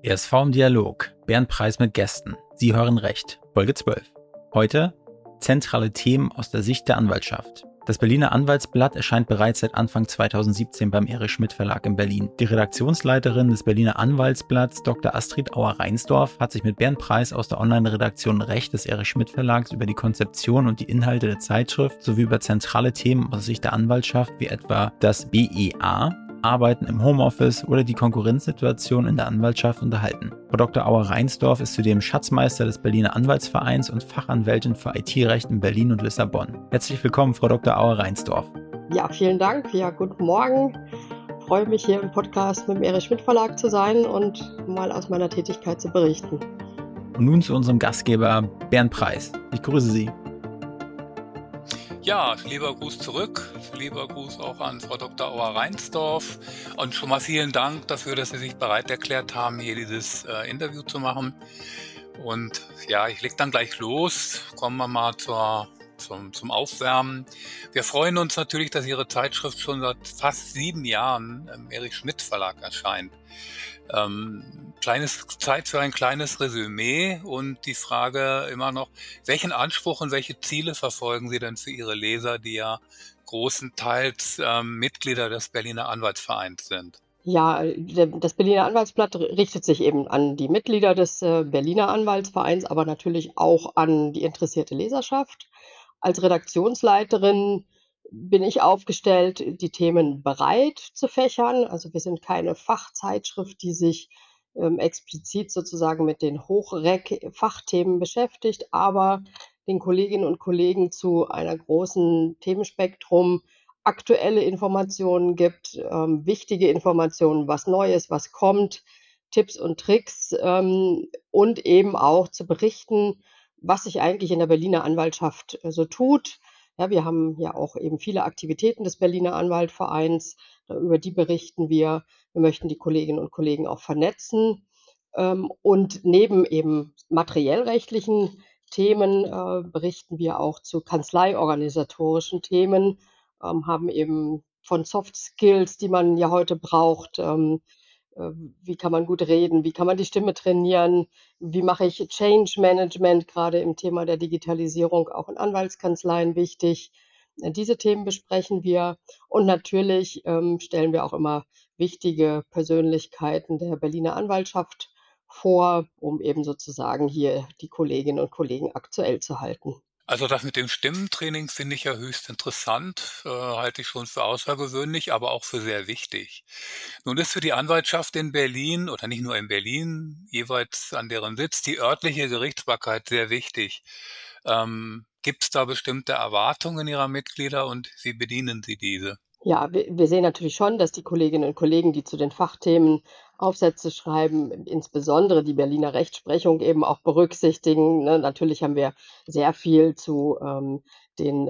ESV im Dialog. Bernd Preis mit Gästen. Sie hören Recht. Folge 12. Heute zentrale Themen aus der Sicht der Anwaltschaft. Das Berliner Anwaltsblatt erscheint bereits seit Anfang 2017 beim Erich Schmidt Verlag in Berlin. Die Redaktionsleiterin des Berliner Anwaltsblatts, Dr. Astrid Auer-Reinsdorf, hat sich mit Bernd Preis aus der Online-Redaktion Recht des Erich Schmidt Verlags über die Konzeption und die Inhalte der Zeitschrift sowie über zentrale Themen aus Sicht der Anwaltschaft wie etwa das BEA, Arbeiten im Homeoffice oder die Konkurrenzsituation in der Anwaltschaft unterhalten. Frau Dr. Auer-Reinsdorf ist zudem Schatzmeister des Berliner Anwaltsvereins und Fachanwältin für IT-Recht in Berlin und Lissabon. Herzlich willkommen, Frau Dr. Auer-Reinsdorf. Ja, vielen Dank. Ja, guten Morgen. Ich freue mich, hier im Podcast mit dem Erich Schmidt Verlag zu sein und mal aus meiner Tätigkeit zu berichten. Und nun zu unserem Gastgeber Bernd Preis. Ich grüße Sie. Ja, lieber Gruß zurück, lieber Gruß auch an Frau Dr. Auer-Reinsdorf und schon mal vielen Dank dafür, dass Sie sich bereit erklärt haben, hier dieses Interview zu machen. Und ja, ich leg dann gleich los, kommen wir mal zum Aufwärmen. Wir freuen uns natürlich, dass Ihre Zeitschrift schon seit fast 7 Jahren im Erich Schmidt Verlag erscheint. Zeit für ein kleines Resümee und die Frage immer noch, welchen Anspruch und welche Ziele verfolgen Sie denn für Ihre Leser, die ja großenteils Mitglieder des Berliner Anwaltsvereins sind? Ja, das Berliner Anwaltsblatt richtet sich eben an die Mitglieder des Berliner Anwaltsvereins, aber natürlich auch an die interessierte Leserschaft. Als Redaktionsleiterin bin ich aufgestellt, die Themen breit zu fächern. Also wir sind keine Fachzeitschrift, die sich explizit sozusagen mit den Hochreck-Fachthemen beschäftigt, aber den Kolleginnen und Kollegen zu einer großen Themenspektrum aktuelle Informationen gibt, wichtige Informationen, was Neues, was kommt, Tipps und Tricks und eben auch zu berichten, was sich eigentlich in der Berliner Anwaltschaft so tut. Ja, wir haben ja auch eben viele Aktivitäten des Berliner Anwaltvereins, über die berichten wir. Wir möchten die Kolleginnen und Kollegen auch vernetzen. Und neben eben materiellrechtlichen Themen berichten wir auch zu kanzleiorganisatorischen Themen, haben eben von Soft Skills, die man ja heute braucht, wie kann man gut reden, wie kann man die Stimme trainieren, wie mache ich Change Management, gerade im Thema der Digitalisierung auch in Anwaltskanzleien wichtig. Diese Themen besprechen wir und natürlich stellen wir auch immer wichtige Persönlichkeiten der Berliner Anwaltschaft vor, um eben sozusagen hier die Kolleginnen und Kollegen aktuell zu halten. Also das mit dem Stimmentraining finde ich ja höchst interessant, halte ich schon für außergewöhnlich, aber auch für sehr wichtig. Nun ist für die Anwaltschaft in Berlin oder nicht nur in Berlin, jeweils an deren Sitz, die örtliche Gerichtsbarkeit sehr wichtig. Gibt es da bestimmte Erwartungen Ihrer Mitglieder und wie bedienen Sie diese? Ja, wir sehen natürlich schon, dass die Kolleginnen und Kollegen, die zu den Fachthemen Aufsätze schreiben, insbesondere die Berliner Rechtsprechung eben auch berücksichtigen, ne? Natürlich haben wir sehr viel zu den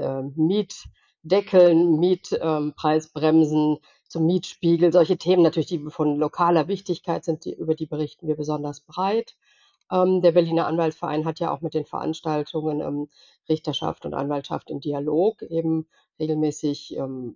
Mietdeckeln, Mietpreisbremsen, zum Mietspiegel, solche Themen natürlich, die von lokaler Wichtigkeit sind, über die berichten wir besonders breit. Der Berliner Anwaltsverein hat ja auch mit den Veranstaltungen Richterschaft und Anwaltschaft im Dialog eben regelmäßig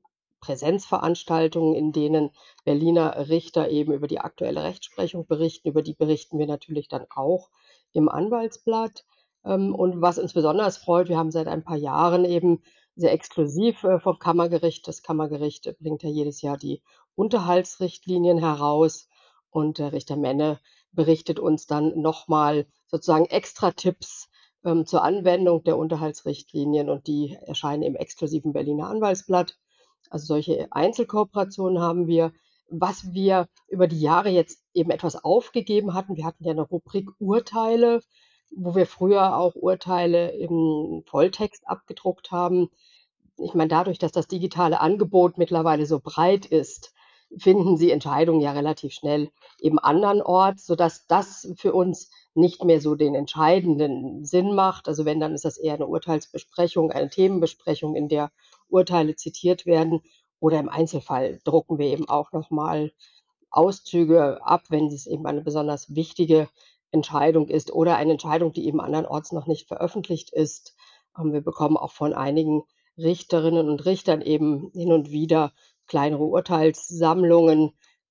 Präsenzveranstaltungen, in denen Berliner Richter eben über die aktuelle Rechtsprechung berichten. Über die berichten wir natürlich dann auch im Anwaltsblatt. Und was uns besonders freut, wir haben seit ein paar Jahren eben sehr exklusiv vom Kammergericht. Das Kammergericht bringt ja jedes Jahr die Unterhaltsrichtlinien heraus und Richter Menne berichtet uns dann nochmal sozusagen extra Tipps zur Anwendung der Unterhaltsrichtlinien und die erscheinen im exklusiven Berliner Anwaltsblatt. Also solche Einzelkooperationen haben wir. Was wir über die Jahre jetzt eben etwas aufgegeben hatten, wir hatten ja eine Rubrik Urteile, wo wir früher auch Urteile im Volltext abgedruckt haben. Ich meine, dadurch, dass das digitale Angebot mittlerweile so breit ist, finden Sie Entscheidungen ja relativ schnell eben andernorts, sodass das für uns nicht mehr so den entscheidenden Sinn macht. Also wenn, dann ist das eher eine Urteilsbesprechung, eine Themenbesprechung, in der Urteile zitiert werden. Oder im Einzelfall drucken wir eben auch nochmal Auszüge ab, wenn es eben eine besonders wichtige Entscheidung ist oder eine Entscheidung, die eben andernorts noch nicht veröffentlicht ist. Wir bekommen auch von einigen Richterinnen und Richtern eben hin und wieder kleinere Urteilssammlungen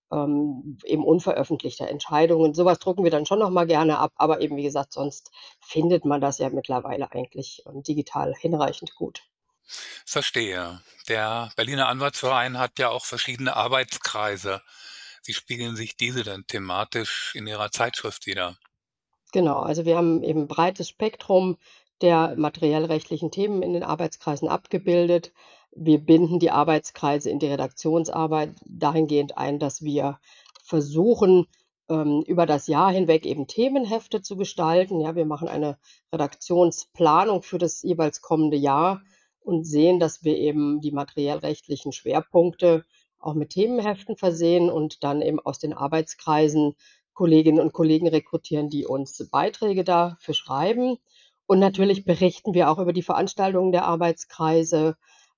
eben unveröffentlichter Entscheidungen. Sowas drucken wir dann schon noch mal gerne ab, aber eben, wie gesagt, sonst findet man das ja mittlerweile eigentlich, digital hinreichend gut. Verstehe. Der Berliner Anwaltsverein hat ja auch verschiedene Arbeitskreise. Wie spiegeln sich diese denn thematisch in Ihrer Zeitschrift wider? Genau, also wir haben eben 'n breites Spektrum der materiellrechtlichen Themen in den Arbeitskreisen abgebildet. Wir binden die Arbeitskreise in die Redaktionsarbeit dahingehend ein, dass wir versuchen, über das Jahr hinweg eben Themenhefte zu gestalten. Ja, wir machen eine Redaktionsplanung für das jeweils kommende Jahr und sehen, dass wir eben die materiellrechtlichen Schwerpunkte auch mit Themenheften versehen und dann eben aus den Arbeitskreisen Kolleginnen und Kollegen rekrutieren, die uns Beiträge dafür schreiben. Und natürlich berichten wir auch über die Veranstaltungen der Arbeitskreise,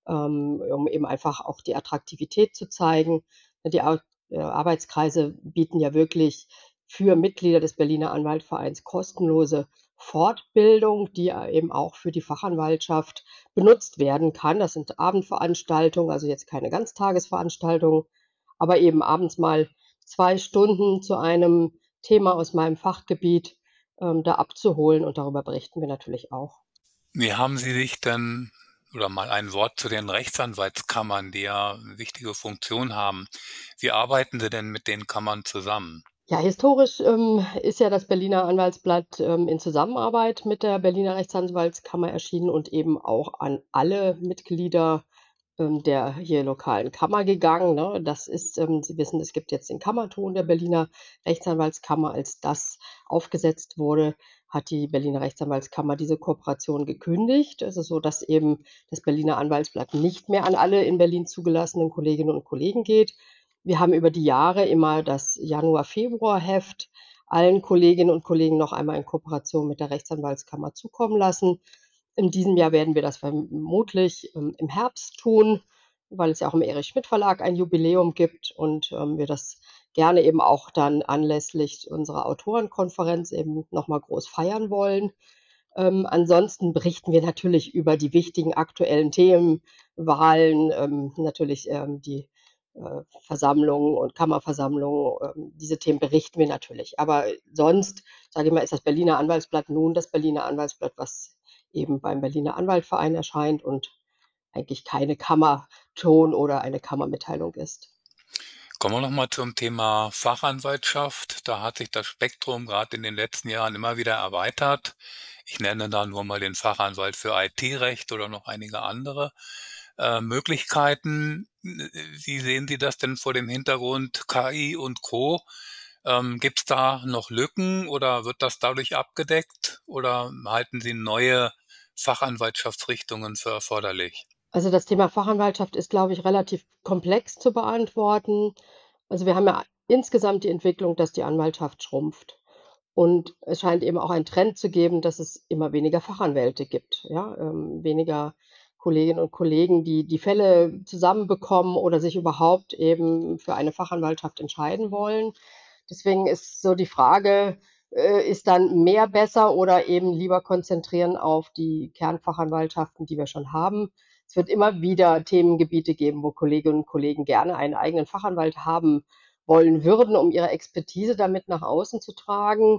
um eben einfach auch die Attraktivität zu zeigen. Die Arbeitskreise bieten ja wirklich für Mitglieder des Berliner Anwaltvereins kostenlose Fortbildung, die eben auch für die Fachanwaltschaft benutzt werden kann. Das sind Abendveranstaltungen, also jetzt keine Ganztagesveranstaltungen, aber eben abends mal 2 Stunden zu einem Thema aus meinem Fachgebiet, da abzuholen und darüber berichten wir natürlich auch. Wie haben Sie sich denn oder mal ein Wort zu den Rechtsanwaltskammern, die ja eine wichtige Funktion haben. Wie arbeiten Sie denn mit den Kammern zusammen? Ja, historisch, ist ja das Berliner Anwaltsblatt, in Zusammenarbeit mit der Berliner Rechtsanwaltskammer erschienen und eben auch an alle Mitglieder, der hier lokalen Kammer gegangen, ne? Das ist Sie wissen, es gibt jetzt den Kammerton der Berliner Rechtsanwaltskammer. Als das aufgesetzt wurde, hat die Berliner Rechtsanwaltskammer diese Kooperation gekündigt. Es ist so, dass eben das Berliner Anwaltsblatt nicht mehr an alle in Berlin zugelassenen Kolleginnen und Kollegen geht. Wir haben über die Jahre immer das Januar-Februar-Heft allen Kolleginnen und Kollegen noch einmal in Kooperation mit der Rechtsanwaltskammer zukommen lassen. In diesem Jahr werden wir das vermutlich, im Herbst tun, weil es ja auch im Erich-Schmidt-Verlag ein Jubiläum gibt und, wir das gerne eben auch dann anlässlich unserer Autorenkonferenz eben noch mal groß feiern wollen. Ansonsten berichten wir natürlich über die wichtigen aktuellen Themen, Wahlen, natürlich, die, Versammlungen und Kammerversammlungen, diese Themen berichten wir natürlich. Aber sonst, sage ich mal, ist das Berliner Anwaltsblatt nun das Berliner Anwaltsblatt, was eben beim Berliner Anwaltverein erscheint und eigentlich keine Kammerton oder eine Kammermitteilung ist. Kommen wir noch mal zum Thema Fachanwaltschaft. Da hat sich das Spektrum gerade in den letzten Jahren immer wieder erweitert. Ich nenne da nur mal den Fachanwalt für IT-Recht oder noch einige andere Möglichkeiten. Wie sehen Sie das denn vor dem Hintergrund KI und Co.? Gibt es da noch Lücken oder wird das dadurch abgedeckt oder halten Sie neue Fachanwaltschaftsrichtungen für erforderlich? Also, das Thema Fachanwaltschaft ist, glaube ich, relativ komplex zu beantworten. Also, wir haben ja insgesamt die Entwicklung, dass die Anwaltschaft schrumpft. Und es scheint eben auch einen Trend zu geben, dass es immer weniger Fachanwälte gibt, ja, weniger Kolleginnen und Kollegen, die die Fälle zusammenbekommen oder sich überhaupt eben für eine Fachanwaltschaft entscheiden wollen. Deswegen ist so die Frage, ist dann mehr besser oder eben lieber konzentrieren auf die Kernfachanwaltschaften, die wir schon haben? Es wird immer wieder Themengebiete geben, wo Kolleginnen und Kollegen gerne einen eigenen Fachanwalt haben wollen würden, um ihre Expertise damit nach außen zu tragen.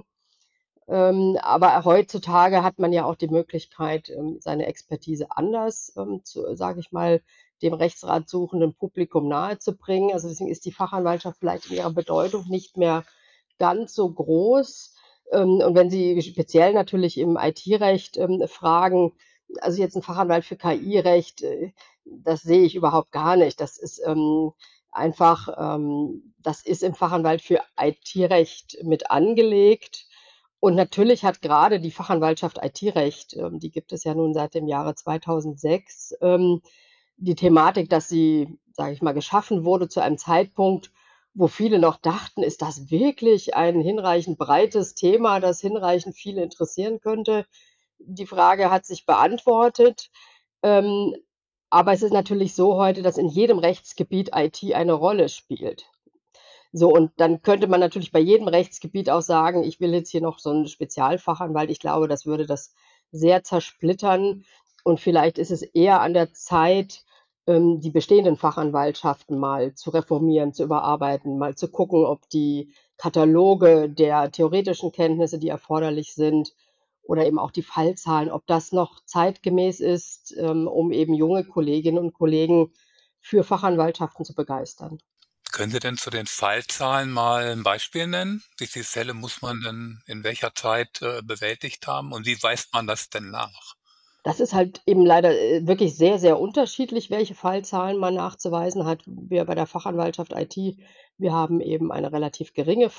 Aber heutzutage hat man ja auch die Möglichkeit, seine Expertise anders, zu sage ich mal, dem Rechtsrat suchenden Publikum nahezubringen. Also, deswegen ist die Fachanwaltschaft vielleicht in ihrer Bedeutung nicht mehr ganz so groß. Und wenn Sie speziell natürlich im IT-Recht, fragen, also jetzt 'n Fachanwalt für KI-Recht, das sehe ich überhaupt gar nicht. Das ist, einfach das ist im Fachanwalt für IT-Recht mit angelegt. Und natürlich hat grade die Fachanwaltschaft IT-Recht, die gibt es ja nun seit dem Jahre 2006, die Thematik, dass sie, sage ich mal, geschaffen wurde zu einem Zeitpunkt, wo viele noch dachten: „Ist das wirklich ein hinreichend breites Thema, das hinreichend viele interessieren könnte?“ Die Frage hat sich beantwortet. Ähm, aber es ist natürlich so heute, dass in jedem Rechtsgebiet IT eine Rolle spielt. So, und dann könnte man natürlich bei jedem Rechtsgebiet auch sagen: „Ich will jetzt hier noch so 'n Spezialfachanwalt.“ Ich glaube, das würde das sehr zersplittern und vielleicht ist es eher an der Zeit, die bestehenden Fachanwaltschaften mal zu reformieren, zu überarbeiten, mal zu gucken, ob die Kataloge der theoretischen Kenntnisse, die erforderlich sind, oder eben auch die Fallzahlen, ob das noch zeitgemäß ist, um eben junge Kolleginnen und Kollegen für Fachanwaltschaften zu begeistern. Können Sie denn zu den Fallzahlen mal ein Beispiel nennen? Wie viele Fälle muss man denn in welcher Zeit, bewältigt haben und wie weist man das denn nach? Das ist halt eben leider, wirklich sehr, sehr unterschiedlich, welche Fallzahlen man nachzuweisen hat. Wir bei der Fachanwaltschaft IT, wir haben eben eine relativ geringe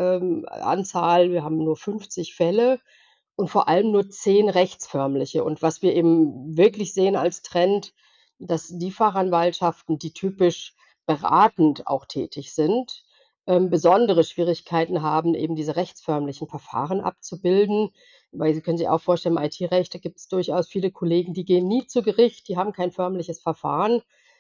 Anzahl. Wir haben nur 50 Fälle und vor allem nur 10 rechtsförmliche. Und was wir eben wirklich sehen als Trend, dass die Fachanwaltschaften, die typisch beratend auch tätig sind, besondere Schwierigkeiten haben, eben diese rechtsförmlichen Verfahren abzubilden. Weil Sie können sich auch vorstellen, im IT-Recht, da gibt es durchaus viele Kollegen, die gehen nie zu Gericht, die haben kein förmliches Verfahren.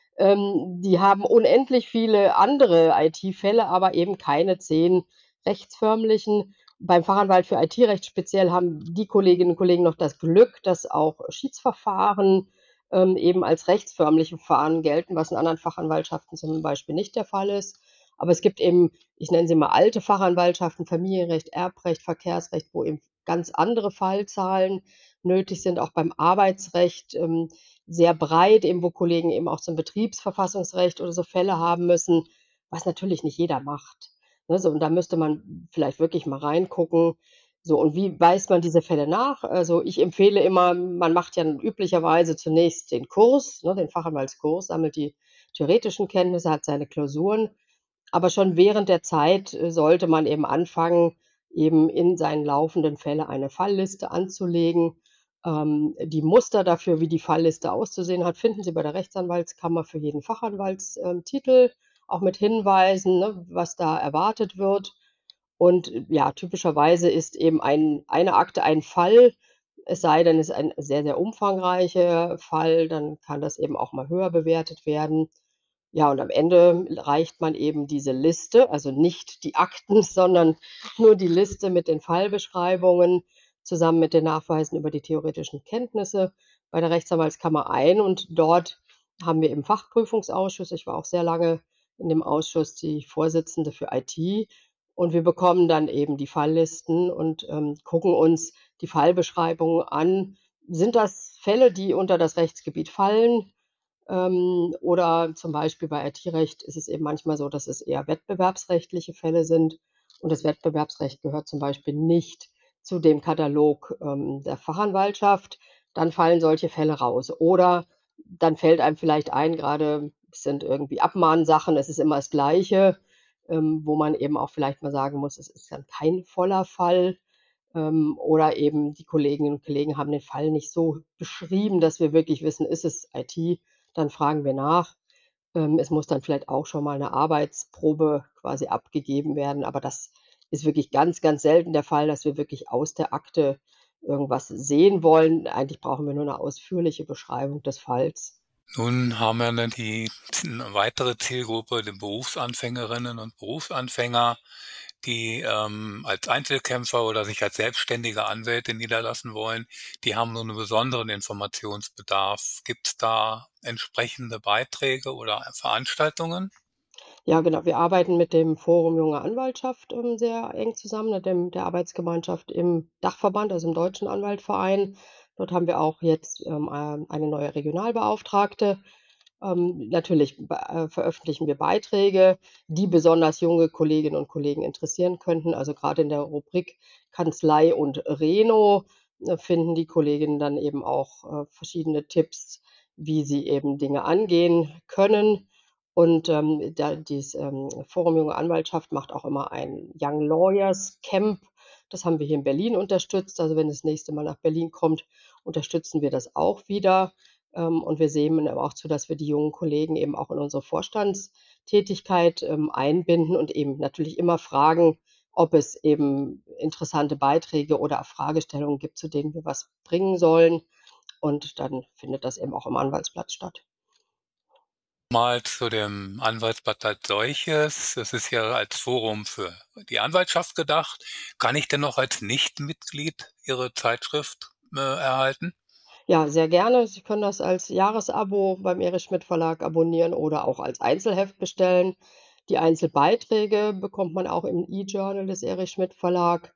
Die haben unendlich viele andere IT-Fälle, aber eben keine 10 rechtsförmlichen. Beim Fachanwalt für IT-Recht speziell haben die Kolleginnen und Kollegen noch das Glück, dass auch Schiedsverfahren, eben als rechtsförmliche Verfahren gelten, was in anderen Fachanwaltschaften zum Beispiel nicht der Fall ist. Aber es gibt eben, ich nenne sie mal alte Fachanwaltschaften, Familienrecht, Erbrecht, Verkehrsrecht, wo eben ganz andere Fallzahlen nötig sind, auch beim Arbeitsrecht, sehr breit, eben wo Kollegen eben auch zum Betriebsverfassungsrecht oder so Fälle haben müssen, was natürlich nicht jeder macht. Ne, so, und da müsste man vielleicht wirklich mal reingucken. So, und wie weist man diese Fälle nach? Also, ich empfehle immer, man macht ja üblicherweise zunächst den Kurs, ne, den Fachanwaltskurs, sammelt die theoretischen Kenntnisse, hat seine Klausuren. Aber schon während der Zeit, sollte man eben anfangen, eben in seinen laufenden Fälle eine Fallliste anzulegen. Die Muster dafür, wie die Fallliste auszusehen hat, finden Sie bei der Rechtsanwaltskammer für jeden Fachanwaltstitel, auch mit Hinweisen, ne, was da erwartet wird. Und ja, typischerweise ist eben eine Akte ein Fall, es sei denn, es ist ein sehr, sehr umfangreicher Fall, dann kann das eben auch mal höher bewertet werden. Ja, und am Ende reicht man eben diese Liste, also nicht die Akten, sondern nur die Liste mit den Fallbeschreibungen zusammen mit den Nachweisen über die theoretischen Kenntnisse bei der Rechtsanwaltskammer ein. Und dort haben wir im Fachprüfungsausschuss, ich war auch sehr lange in dem Ausschuss die Vorsitzende für IT, und wir bekommen dann eben die Falllisten und gucken uns die Fallbeschreibungen an. Sind das Fälle, die unter das Rechtsgebiet fallen? Oder zum Beispiel bei IT-Recht ist es eben manchmal so, dass es eher wettbewerbsrechtliche Fälle sind. Und das Wettbewerbsrecht gehört zum Beispiel nicht zu dem Katalog der Fachanwaltschaft. Dann fallen solche Fälle raus. Oder dann fällt einem vielleicht ein, gerade es sind irgendwie Abmahnsachen, es ist immer das Gleiche, wo man eben auch vielleicht mal sagen muss, es ist dann kein voller Fall. Oder eben die Kolleginnen und Kollegen haben den Fall nicht so beschrieben, dass wir wirklich wissen, ist es IT? Dann fragen wir nach. Es muss dann vielleicht auch schon mal 'ne Arbeitsprobe quasi abgegeben werden, aber das ist wirklich ganz, ganz selten der Fall, dass wir wirklich aus der Akte irgendwas sehen wollen. Eigentlich brauchen wir nur 'ne ausführliche Beschreibung des Falls. Nun haben wir dann die weitere Zielgruppe, die Berufsanfängerinnen und Berufsanfänger, die, als Einzelkämpfer oder sich als selbstständige Anwälte niederlassen wollen. Die haben so einen besonderen Informationsbedarf. Gibt es da entsprechende Beiträge oder Veranstaltungen? Ja, genau. Wir arbeiten mit dem Forum Junge Anwaltschaft, sehr eng zusammen, mit der Arbeitsgemeinschaft im Dachverband, also im Deutschen Anwaltverein. Dort haben wir auch jetzt, eine neue Regionalbeauftragte. Natürlich veröffentlichen wir Beiträge, die besonders junge Kolleginnen und Kollegen interessieren könnten. Also gerade in der Rubrik Kanzlei und Reno, finden die Kolleginnen dann eben auch, verschiedene Tipps, wie sie eben Dinge angehen können. Und, Forum Junge Anwaltschaft macht auch immer ein Young Lawyers Camp. Das haben wir hier in Berlin unterstützt. Also, wenn das nächste Mal nach Berlin kommt, unterstützen wir das auch wieder. Und wir sehen aber auch zu, dass wir die jungen Kollegen eben auch in unsere Vorstandstätigkeit, einbinden und eben natürlich immer fragen, ob es eben interessante Beiträge oder Fragestellungen gibt, zu denen wir was bringen sollen. Und dann findet das eben auch im Anwaltsblatt statt. Mal zu dem Anwaltsblatt als solches. Das ist ja als Forum für die Anwaltschaft gedacht. Kann ich denn noch als Nichtmitglied Ihre Zeitschrift, erhalten? Ja, sehr gerne. Sie können das als Jahresabo beim Erich Schmidt Verlag abonnieren oder auch als Einzelheft bestellen. Die Einzelbeiträge bekommt man auch im E-Journal des Erich Schmidt Verlag.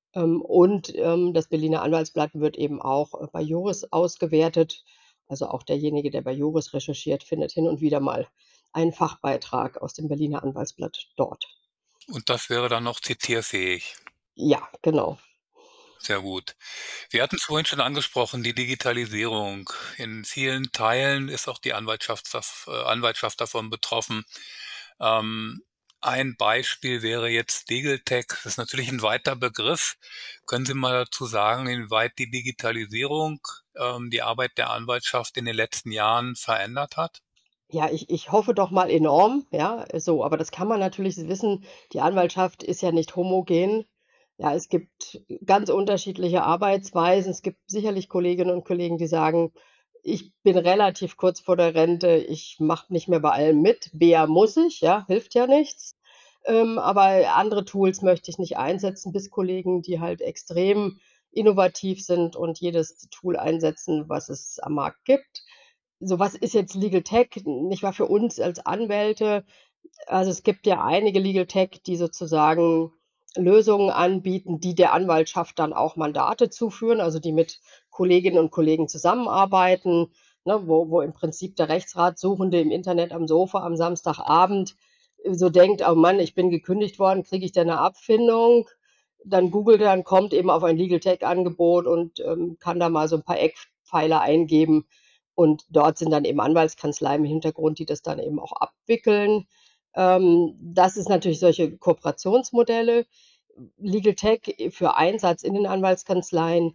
Das Berliner Anwaltsblatt wird eben auch, bei Juris ausgewertet. Also auch derjenige, der bei Juris recherchiert, findet hin und wieder mal einen Fachbeitrag aus dem Berliner Anwaltsblatt dort. Und das wäre dann noch zitierfähig. Ja, genau. Sehr gut. Wir hatten es vorhin schon angesprochen, die Digitalisierung. In vielen Teilen ist auch die Anwaltschaft davon betroffen. Ähm, ein Beispiel wäre jetzt Legal Tech. Das ist natürlich ein weiter Begriff. Können Sie mal dazu sagen, inwieweit die Digitalisierung die Arbeit der Anwaltschaft in den letzten Jahren verändert hat? Ja, ich hoffe doch mal enorm, ja, so, aber das kann man natürlich wissen, die Anwaltschaft ist ja nicht homogen. Ja, es gibt ganz unterschiedliche Arbeitsweisen. Es gibt sicherlich Kolleginnen und Kollegen, die sagen: „Ich bin relativ kurz vor der Rente, ich mache nicht mehr bei allem mit. Bea muss ich, ja, hilft ja nichts. Aber andere Tools möchte ich nicht einsetzen“, bis Kollegen, die halt extrem innovativ sind und jedes Tool einsetzen, was es am Markt gibt. So, was ist jetzt Legal Tech, nicht wahr, für uns als Anwälte? Also, es gibt ja einige Legal Tech, die sozusagen Lösungen anbieten, die der Anwaltschaft dann auch Mandate zuführen, also die mit Kolleginnen und Kollegen zusammenarbeiten, ne, wo im Prinzip der Rechtsratsuchende im Internet am Sofa am Samstagabend so denkt: „Oh Mann, ich bin gekündigt worden, kriege ich denn 'ne Abfindung?“ Dann googelt er und kommt eben auf ein Legal Tech Angebot und, kann da mal so 'n paar Eckpfeiler eingeben. Und dort sind dann eben Anwaltskanzleien im Hintergrund, die das dann eben auch abwickeln. Das ist natürlich solche Kooperationsmodelle. Legal Tech für Einsatz in den Anwaltskanzleien,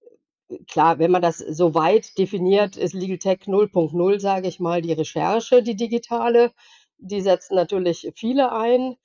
klar, wenn man das so weit definiert, ist Legal Tech 0.0, sage ich mal, die Recherche, die digitale. Die setzen natürlich viele ein,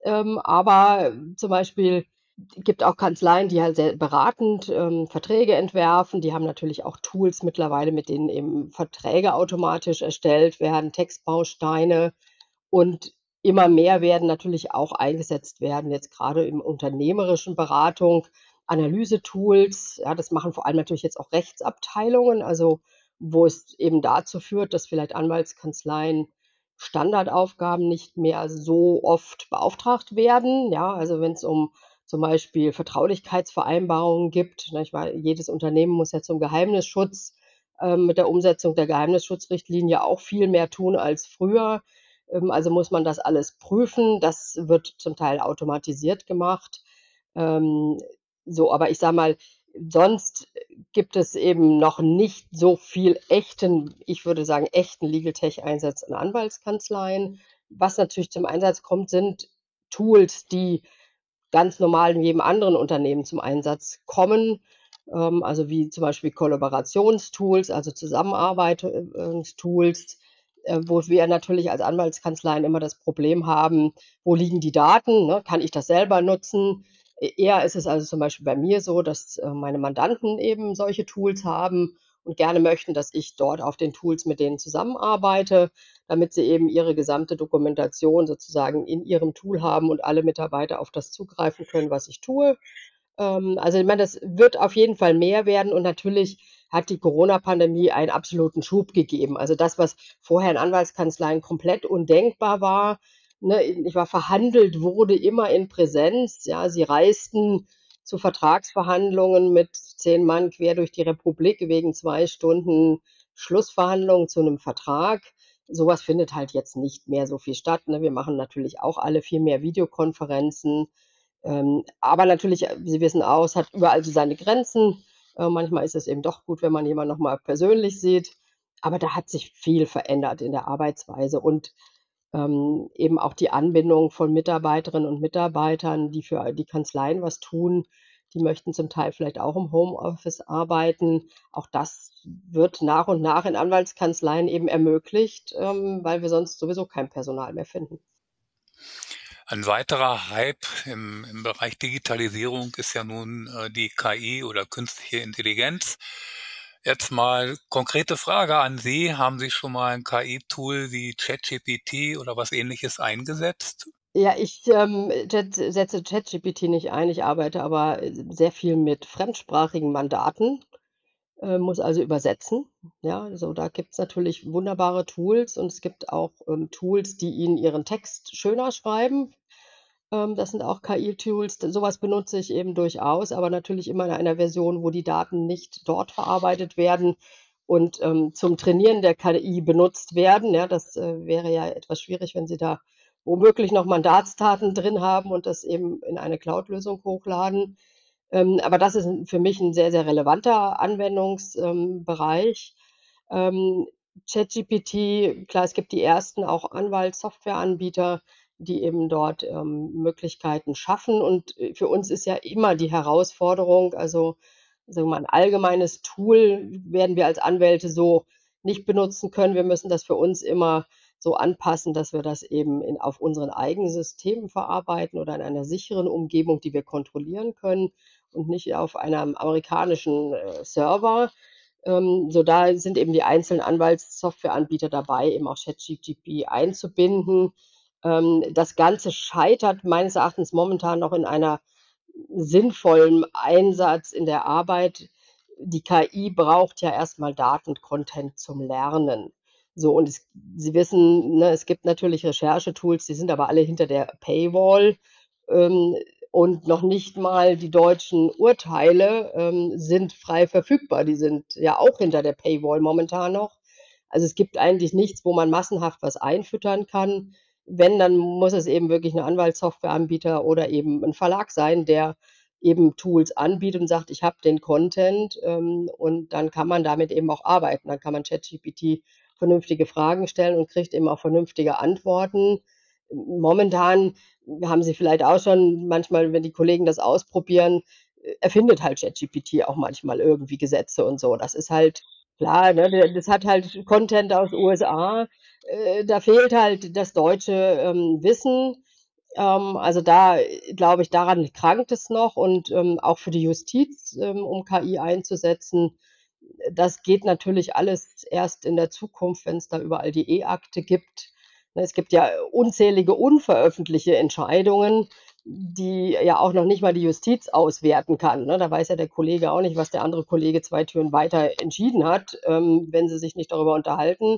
aber zum Beispiel gibt auch Kanzleien, die halt sehr beratend, Verträge entwerfen. Die haben natürlich auch Tools mittlerweile, mit denen eben Verträge automatisch erstellt werden, Textbausteine. Und immer mehr werden natürlich auch eingesetzt werden, jetzt grade im unternehmerischen Beratung, Analysetools. Ja, das machen vor allem natürlich jetzt auch Rechtsabteilungen, also wo es eben dazu führt, dass vielleicht Anwaltskanzleien Standardaufgaben nicht mehr so oft beauftragt werden. Ja, also wenn's um zum Beispiel Vertraulichkeitsvereinbarungen gibt, nicht wahr? Jedes Unternehmen muss ja zum Geheimnisschutz, mit der Umsetzung der Geheimnisschutzrichtlinie auch viel mehr tun als früher. Also muss man das alles prüfen. Das wird zum Teil automatisiert gemacht. Ähm, so, aber ich sage mal, sonst gibt es eben noch nicht so viel echten, ich würde sagen, echten Legal Tech Einsatz in Anwaltskanzleien. Was natürlich zum Einsatz kommt, sind Tools, die ganz normal in jedem anderen Unternehmen zum Einsatz kommen, also wie zum Beispiel Kollaborationstools, also Zusammenarbeitungstools, wo wir natürlich als Anwaltskanzleien immer das Problem haben, wo liegen die Daten, ne? Kann ich das selber nutzen? Eher ist es also zum Beispiel bei mir so, dass, meine Mandanten eben solche Tools haben und gerne möchten, dass ich dort auf den Tools mit denen zusammenarbeite, damit sie eben ihre gesamte Dokumentation sozusagen in ihrem Tool haben und alle Mitarbeiter auf das zugreifen können, was ich tue. Also, ich meine, das wird auf jeden Fall mehr werden und natürlich hat die Corona-Pandemie einen absoluten Schub gegeben. Also, das, was vorher in Anwaltskanzleien komplett undenkbar war, ne, nicht wahr, verhandelt wurde immer in Präsenz, ja. Sie reisten zu Vertragsverhandlungen mit 10 Mann quer durch die Republik wegen 2 Stunden Schlussverhandlungen zu 'nem Vertrag. So was findet halt jetzt nicht mehr so viel statt, ne? Wir machen natürlich auch alle viel mehr Videokonferenzen. Aber natürlich, Sie wissen auch, es hat überall so seine Grenzen. Manchmal ist es eben doch gut, wenn man jemanden noch mal persönlich sieht. Aber da hat sich viel verändert in der Arbeitsweise und, eben auch die Anbindung von Mitarbeiterinnen und Mitarbeitern, die für die Kanzleien was tun. Die möchten zum Teil vielleicht auch im Homeoffice arbeiten. Auch das wird nach und nach in Anwaltskanzleien eben ermöglicht, weil wir sonst sowieso kein Personal mehr finden. Ein weiterer Hype im Bereich Digitalisierung ist ja nun die KI oder künstliche Intelligenz. Jetzt mal konkrete Frage an Sie. Haben Sie schon mal ein KI-Tool wie ChatGPT oder was Ähnliches eingesetzt? Ja, ich, setze ChatGPT nicht ein. Ich arbeite aber, sehr viel mit fremdsprachigen Mandaten. muss also übersetzen. Ja, also da gibt's natürlich wunderbare Tools und es gibt auch Tools, die Ihnen Ihren Text schöner schreiben. Das sind auch KI-Tools. Sowas benutze ich eben durchaus, aber natürlich immer in einer Version, wo die Daten nicht dort verarbeitet werden und zum Trainieren der KI benutzt werden. Ja, das wäre ja etwas schwierig, wenn Sie da womöglich noch Mandatsdaten drin haben und das eben in eine Cloud-Lösung hochladen. Aber das ist für mich ein sehr, sehr relevanter Anwendungsbereich. Ähm, ChatGPT, klar, es gibt die ersten auch Anwaltssoftwareanbieter, die eben dort Möglichkeiten schaffen. Und für uns ist ja immer die Herausforderung, also sagen wir mal, ein allgemeines Tool werden wir als Anwälte so nicht benutzen können. Wir müssen das für uns immer so anpassen, dass wir das eben auf unseren eigenen Systemen verarbeiten oder in einer sicheren Umgebung, die wir kontrollieren können und nicht auf einem amerikanischen Server. So da sind eben die einzelnen Anwaltssoftwareanbieter dabei, eben auch ChatGPT einzubinden. Das Ganze scheitert meines Erachtens momentan noch in einer sinnvollen Einsatz in der Arbeit. Die KI braucht ja erstmal Daten-Content zum Lernen. So, und Sie wissen, ne, es gibt natürlich Recherchetools, die sind aber alle hinter der Paywall. Ähm, und noch nicht mal die deutschen Urteile sind frei verfügbar. Die sind ja auch hinter der Paywall momentan noch. Also es gibt eigentlich nichts, wo man massenhaft was einfüttern kann. Wenn, dann muss es eben wirklich ein Anwaltssoftwareanbieter oder eben ein Verlag sein, der eben Tools anbietet und sagt, ich habe den Content und dann kann man damit eben auch arbeiten. Dann kann man ChatGPT vernünftige Fragen stellen und kriegt eben auch vernünftige Antworten. Momentan haben Sie vielleicht auch schon manchmal, wenn die Kollegen das ausprobieren, erfindet halt ChatGPT auch manchmal irgendwie Gesetze und so. Das ist halt klar, ne, das hat halt Content aus USA. Da fehlt halt das deutsche Wissen. Also da glaube ich, daran krankt es noch und auch für die Justiz, um KI einzusetzen. Das geht natürlich alles erst in der Zukunft, wenn es da überall die E-Akte gibt. Ne, es gibt ja unzählige unveröffentlichte Entscheidungen, die ja auch noch nicht mal die Justiz auswerten kann. Ne? Da weiß ja der Kollege auch nicht, was der andere Kollege 2 Türen weiter entschieden hat, wenn sie sich nicht darüber unterhalten.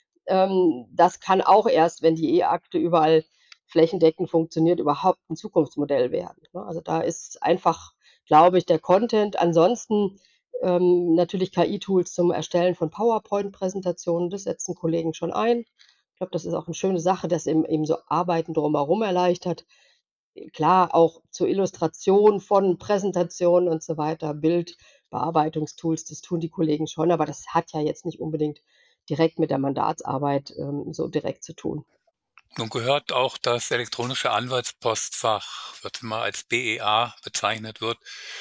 Das kann auch erst, wenn die E-Akte überall flächendeckend funktioniert, überhaupt ein Zukunftsmodell werden. Ne? Also da ist einfach, glaube ich, der Content. Ansonsten natürlich KI-Tools zum Erstellen von PowerPoint-Präsentationen, das setzen Kollegen schon ein. Ich glaube, das ist auch eine schöne Sache, das eben so Arbeiten drumherum erleichtert. Klar, auch zur Illustration von Präsentationen und so weiter, Bildbearbeitungstools, das tun die Kollegen schon, aber das hat ja jetzt nicht unbedingt direkt mit der Mandatsarbeit so direkt zu tun. Nun gehört auch das elektronische Anwaltspostfach, was immer als BEA bezeichnet wird,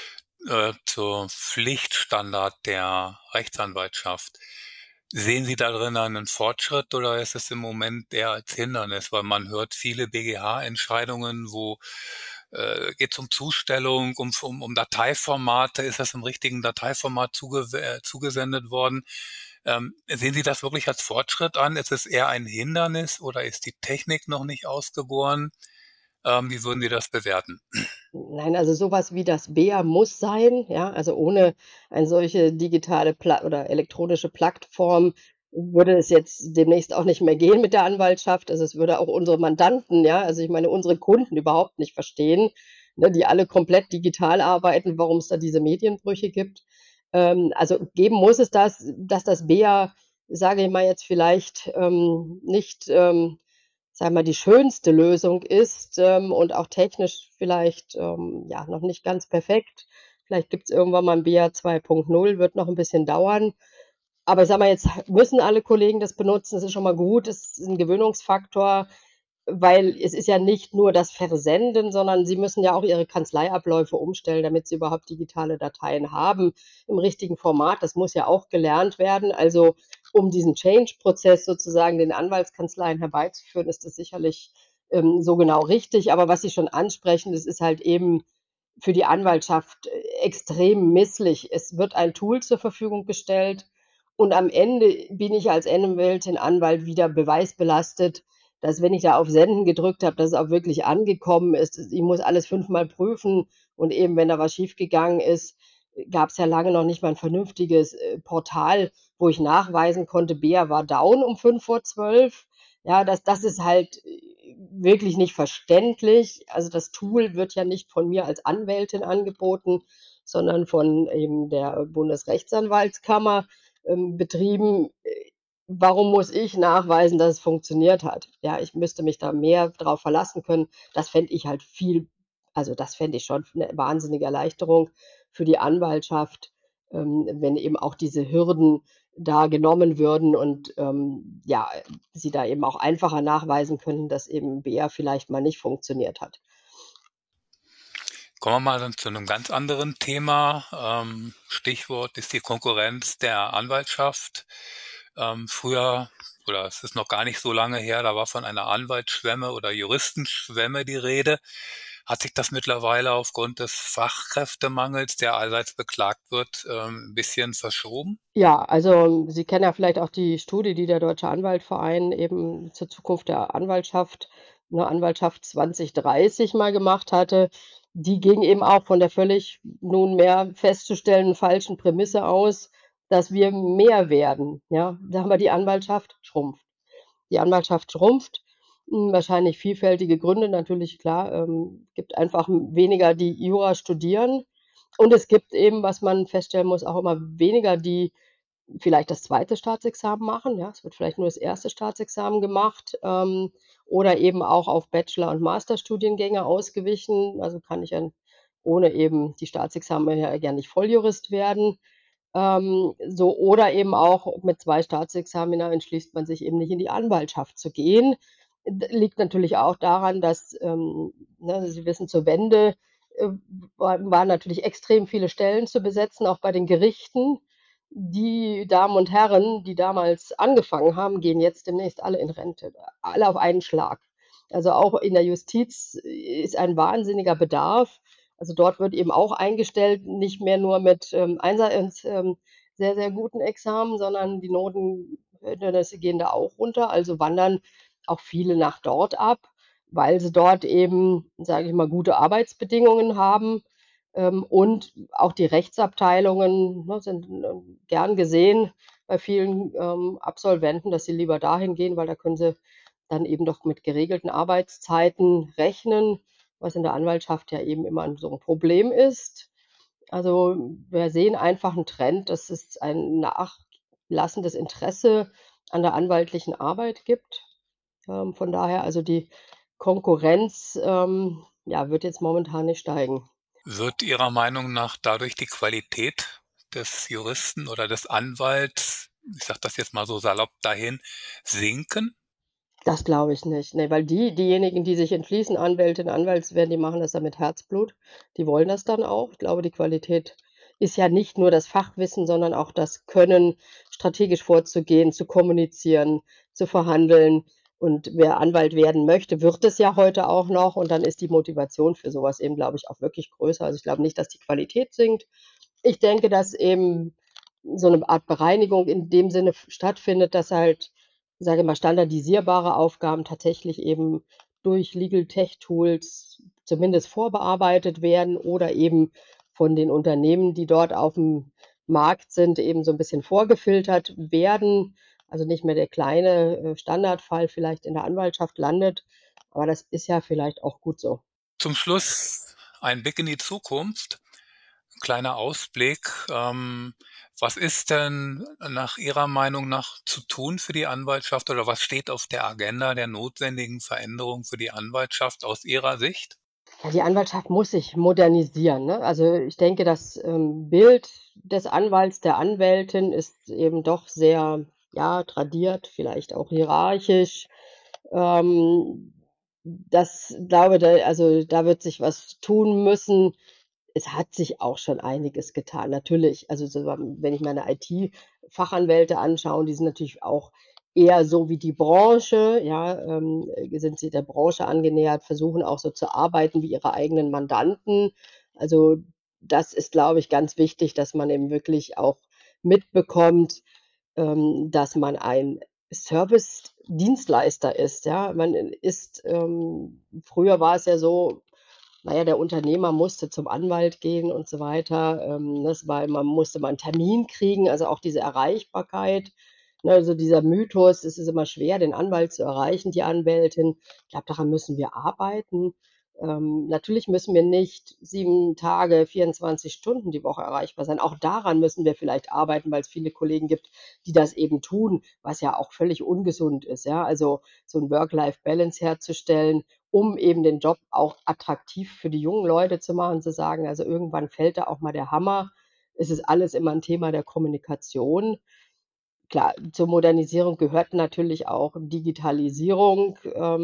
zur Pflichtstandard der Rechtsanwaltschaft. Sehen Sie darin einen Fortschritt oder ist es im Moment eher als Hindernis? Weil man hört viele BGH-Entscheidungen, wo geht es um Zustellung, um Dateiformate, ist das im richtigen Dateiformat zugesendet worden? Sehen Sie das wirklich als Fortschritt an? Ist es eher ein Hindernis oder ist die Technik noch nicht ausgegoren? Wie würden Sie das bewerten? Nein, also sowas wie das BEA muss sein, ja. Also ohne eine solche digitale oder elektronische Plattform würde es jetzt demnächst auch nicht mehr gehen mit der Anwaltschaft. Also es würde auch unsere Mandanten, ja, also ich meine unsere Kunden überhaupt nicht verstehen, ne, die alle komplett digital arbeiten, warum es da diese Medienbrüche gibt. Also geben muss es das, dass das BEA, sage ich mal jetzt vielleicht nicht sagen wir mal, die schönste Lösung ist und auch technisch vielleicht ja noch nicht ganz perfekt. Vielleicht gibt es irgendwann mal ein BEA 2.0, wird noch ein bisschen dauern. Aber ich sage mal, jetzt müssen alle Kollegen das benutzen. Das ist schon mal gut. Das ist ein Gewöhnungsfaktor, weil es ist ja nicht nur das Versenden, sondern sie müssen ja auch ihre Kanzleiabläufe umstellen, damit sie überhaupt digitale Dateien haben im richtigen Format. Das muss ja auch gelernt werden. Also um diesen Change-Prozess sozusagen den Anwaltskanzleien herbeizuführen, ist das sicherlich so genau richtig. Aber was Sie schon ansprechen, das ist halt eben für die Anwaltschaft extrem misslich. Es wird ein Tool zur Verfügung gestellt und am Ende bin ich als Anwältin, Anwalt wieder beweisbelastet, dass wenn ich da auf Senden gedrückt habe, dass es auch wirklich angekommen ist. Ich muss alles 5-mal prüfen und eben, wenn da was schiefgegangen ist, gab es ja lange noch nicht mal ein vernünftiges Portal, wo ich nachweisen konnte, Bea war down um 5:12. Ja, das ist halt wirklich nicht verständlich. Also das Tool wird ja nicht von mir als Anwältin angeboten, sondern von eben der Bundesrechtsanwaltskammer betrieben. Warum muss ich nachweisen, dass es funktioniert hat? Ja, ich müsste mich da mehr drauf verlassen können. Das fände ich halt also das fände ich schon eine wahnsinnige Erleichterung für die Anwaltschaft, wenn eben auch diese Hürden da genommen würden und ja, sie da eben auch einfacher nachweisen können, dass eben BR vielleicht mal nicht funktioniert hat. Kommen wir mal dann zu einem ganz anderen Thema. Stichwort ist die Konkurrenz der Anwaltschaft. Früher, oder es ist noch gar nicht so lange her, da war von einer Anwaltsschwemme oder Juristenschwemme die Rede. Hat sich das mittlerweile aufgrund des Fachkräftemangels, der allseits beklagt wird, ein bisschen verschoben? Ja, also Sie kennen ja vielleicht auch die Studie, die der Deutsche Anwaltverein eben zur Zukunft der Anwaltschaft, eine Anwaltschaft 2030 mal gemacht hatte. Die ging eben auch von der völlig nunmehr festzustellen falschen Prämisse aus, dass wir mehr werden, ja? Sagen wir, die Anwaltschaft schrumpft. Die Anwaltschaft schrumpft, wahrscheinlich vielfältige Gründe, natürlich klar, gibt einfach weniger, die Jura studieren. Und es gibt eben, was man feststellen muss, auch immer weniger, die vielleicht das zweite Staatsexamen machen, ja. Es wird vielleicht nur das erste Staatsexamen gemacht, oder eben auch auf Bachelor und Masterstudiengänge ausgewichen. Also, kann ich dann ohne eben die Staatsexamen ja gern nicht Volljurist werden. So oder eben auch mit 2 Staatsexamina entschließt man sich eben nicht in die Anwaltschaft zu gehen. Liegt natürlich auch daran, dass, ne, Sie wissen, zur Wende, äh, waren natürlich extrem viele Stellen zu besetzen, auch bei den Gerichten. Die Damen und Herren, die damals angefangen haben, gehen jetzt demnächst alle in Rente, alle auf einen Schlag. Also, auch in der Justiz ist ein wahnsinniger Bedarf. Also, dort wird eben auch eingestellt, nicht mehr nur mit, sehr, sehr guten Examen, sondern die Notenhindernisse gehen da auch runter. Also, wandern auch viele nach dort ab, weil sie dort eben, sage ich mal, gute Arbeitsbedingungen haben. Und auch die Rechtsabteilungen, ne, sind, gern gesehen bei vielen, Absolventen, dass sie lieber dahin gehen, weil da können sie dann eben doch mit geregelten Arbeitszeiten rechnen, was in der Anwaltschaft ja eben immer so 'n Problem ist. Also, wir sehen einfach 'n Trend, dass es ein nachlassendes Interesse an der anwaltlichen Arbeit gibt. Von daher also die Konkurrenz, ja, wird jetzt momentan nicht steigen. Wird Ihrer Meinung nach dadurch die Qualität des Juristen oder des Anwalts, ich sage das jetzt mal so salopp dahin, sinken? Das glaube ich nicht. Ne, weil diejenigen, die sich entschließen, Anwältin, Anwalt zu werden, die machen das dann mit Herzblut. Die wollen das dann auch. Ich glaube, die Qualität ist ja nicht nur das Fachwissen, sondern auch das Können, strategisch vorzugehen, zu kommunizieren, zu verhandeln. Und wer Anwalt werden möchte, wird es ja heute auch noch. Und dann ist die Motivation für so was eben, glaube ich, auch wirklich größer. Also, ich glaube nicht, dass die Qualität sinkt. Ich denke, dass eben so 'ne Art Bereinigung in dem Sinne stattfindet, dass halt, sage ich mal, standardisierbare Aufgaben tatsächlich eben durch Legal Tech Tools zumindest vorbearbeitet werden oder eben von den Unternehmen, die dort aufm Markt sind, eben so 'n bisschen vorgefiltert werden. Also, nicht mehr der kleine, Standardfall vielleicht in der Anwaltschaft landet, aber das ist ja vielleicht auch gut so. Zum Schluss ein Blick in die Zukunft. Kleiner Ausblick. Was ist denn nach Ihrer Meinung nach zu tun für die Anwaltschaft oder was steht auf der Agenda der notwendigen Veränderung für die Anwaltschaft aus Ihrer Sicht? Ja, die Anwaltschaft muss sich modernisieren, ne? Also, ich denke, das, Bild des Anwalts, der Anwältin ist eben doch sehr, ja, tradiert, vielleicht auch hierarchisch. Ähm, das glaube da also, da wird sich was tun müssen. Es hat sich auch schon einiges getan, natürlich. Also, so wenn ich meine IT-Fachanwälte anschaue, die sind natürlich auch eher so wie die Branche, ja, sind sie der Branche angenähert, versuchen auch so zu arbeiten wie ihre eigenen Mandanten. Also, das ist, glaube ich, ganz wichtig, dass man eben wirklich auch mitbekommt, dass man ein Service-Dienstleister ist, ja? Man ist früher war es ja so, der Unternehmer musste zum Anwalt gehen und so weiter. Man musste mal einen Termin kriegen, also auch diese Erreichbarkeit. Ne, also dieser Mythos, es ist immer schwer, den Anwalt zu erreichen, die Anwältin. Ich glaube, daran müssen wir arbeiten. Natürlich müssen wir nicht 7 Tage, 24 Stunden die Woche erreichbar sein. Auch daran müssen wir vielleicht arbeiten, weil es viele Kollegen gibt, die das eben tun, was ja auch völlig ungesund ist. Ja? Also so ein Work-Life-Balance herzustellen, um eben den Job auch attraktiv für die jungen Leute zu machen, zu sagen, also irgendwann fällt da auch mal der Hammer. Es ist alles immer ein Thema der Kommunikation. Klar, zur Modernisierung gehört natürlich auch Digitalisierung,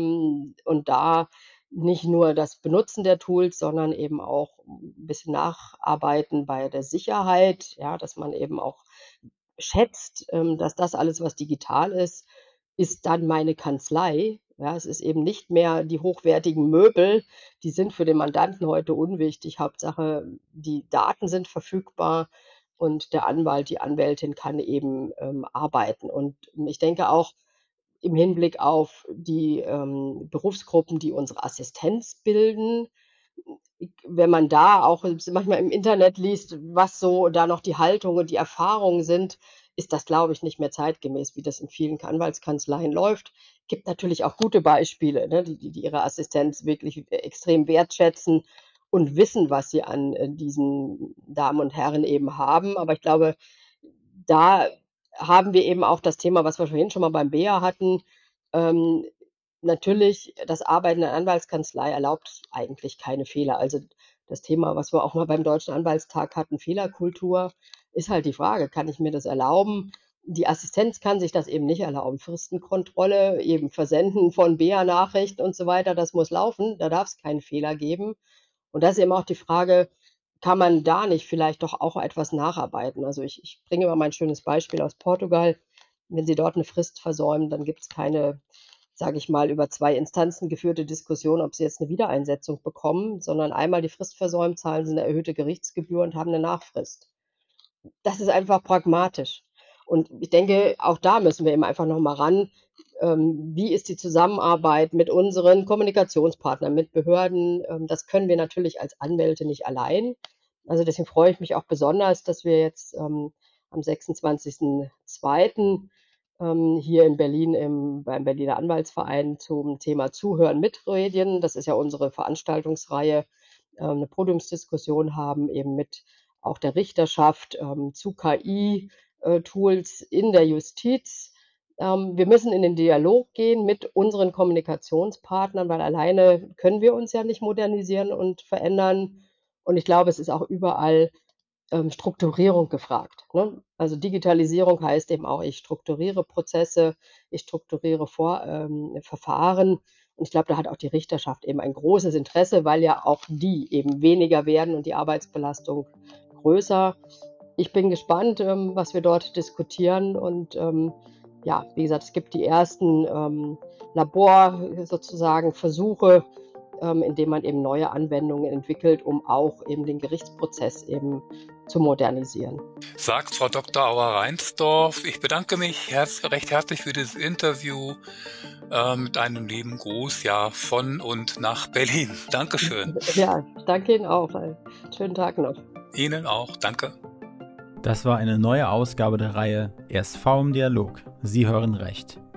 und da nicht nur das Benutzen der Tools, sondern eben auch 'n bisschen nacharbeiten bei der Sicherheit, ja, dass man eben auch schätzt, dass das alles, was digital ist dann meine Kanzlei. Ja, es ist eben nicht mehr die hochwertigen Möbel, die sind für den Mandanten heute unwichtig. Hauptsache, die Daten sind verfügbar und der Anwalt, die Anwältin kann eben, arbeiten. Und ich denke auch im Hinblick auf die, Berufsgruppen, die unsere Assistenz bilden, wenn man da auch manchmal im Internet liest, was so da noch die Haltung und die Erfahrungen sind, ist das, glaube ich, nicht mehr zeitgemäß, wie das in vielen Anwaltskanzleien läuft. Gibt natürlich auch gute Beispiele, ne, die ihre Assistenz wirklich extrem wertschätzen und wissen, was sie an, diesen Damen und Herren eben haben. Aber ich glaube, da haben wir eben auch das Thema, was wir vorhin schon mal beim BEA hatten. Ähm, Natürlich, das Arbeiten in der Anwaltskanzlei erlaubt eigentlich keine Fehler. Also, das Thema, was wir auch mal beim Deutschen Anwaltstag hatten, Fehlerkultur, ist halt die Frage: Kann ich mir das erlauben? Die Assistenz kann sich das eben nicht erlauben. Fristenkontrolle, eben Versenden von BEA-Nachrichten und so weiter, das muss laufen, da darf es keinen Fehler geben. Und das ist eben auch die Frage, kann man da nicht vielleicht doch auch etwas nacharbeiten? Also, ich bringe immer mein schönes Beispiel aus Portugal. Wenn Sie dort eine Frist versäumen, dann gibt es keine, sage ich mal, über 2 Instanzen geführte Diskussion, ob Sie jetzt eine Wiedereinsetzung bekommen, sondern einmal die Frist versäumt, zahlen Sie eine erhöhte Gerichtsgebühr und haben eine Nachfrist. Das ist einfach pragmatisch. Und ich denke, auch da müssen wir eben einfach noch mal ran. Wie ist die Zusammenarbeit mit unseren Kommunikationspartnern, mit Behörden? Das können wir natürlich als Anwälte nicht allein. Also, deswegen freue ich mich auch besonders, dass wir jetzt, am 26.02. Hier in Berlin beim Berliner Anwaltsverein zum Thema Zuhören mitreden. Das ist ja unsere Veranstaltungsreihe, 'ne Podiumsdiskussion haben, eben mit auch der Richterschaft, zu KI, Tools in der Justiz. Wir müssen in den Dialog gehen mit unseren Kommunikationspartnern, weil alleine können wir uns ja nicht modernisieren und verändern. Und ich glaube, es ist auch überall, Strukturierung gefragt, ne? Also, Digitalisierung heißt eben auch, ich strukturiere Prozesse, ich strukturiere Verfahren. Und ich glaube, da hat auch die Richterschaft eben ein großes Interesse, weil ja auch die eben weniger werden und die Arbeitsbelastung größer. Ich bin gespannt, was wir dort diskutieren und, ja, wie gesagt, es gibt die ersten, sozusagen Versuche, indem man eben neue Anwendungen entwickelt, um auch eben den Gerichtsprozess eben zu modernisieren. Sagt Frau Dr. Auer-Reinsdorf. Ich bedanke mich recht herzlich für dieses Interview mit einem lieben Gruß von und nach Berlin. Dankeschön. Ja, danke Ihnen auch. Schönen Tag noch. Ihnen auch. Danke. Das war eine neue Ausgabe der Reihe RSV im Dialog. Sie hören Recht.